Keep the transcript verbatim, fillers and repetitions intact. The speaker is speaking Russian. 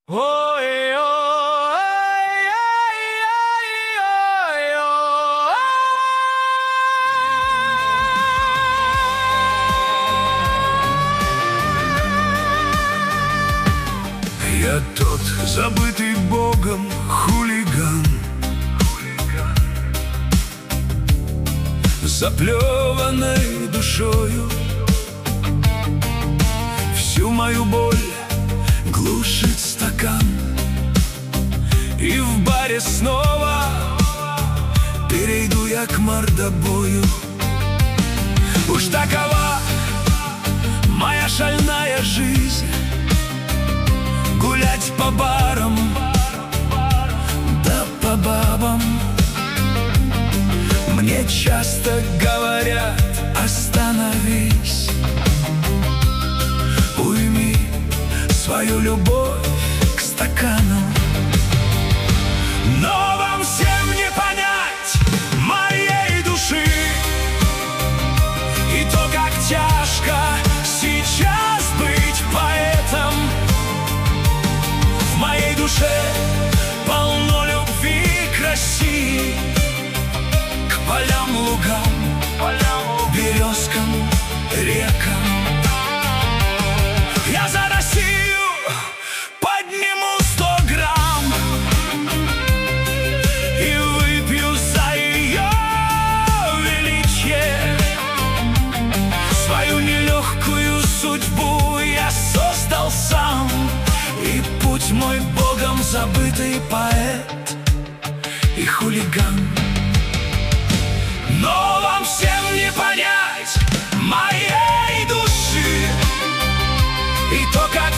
Ой, ой, ой, ой, ой. Я тот забытый Богом хулиган, заплеванной душою. Всю мою боль глушит стакан, и в баре снова перейду я к мордобою. Уж такова моя шальная жизнь, гулять по барам, да по бабам. Мне часто говорят: остановись, уйми свою любовь к стакану. Но вам всем не понять моей души, и то, как тяжко сейчас быть поэтом. В моей душе полно любви к России, к полям, лугам, березкам, рекам. Я за Россию подниму сто грамм и выпью за ее величие. Свою нелегкую судьбу я создал сам, и путь мой Богом забытый поэт и хулиган. Но вам всем не понять моей души, и то, как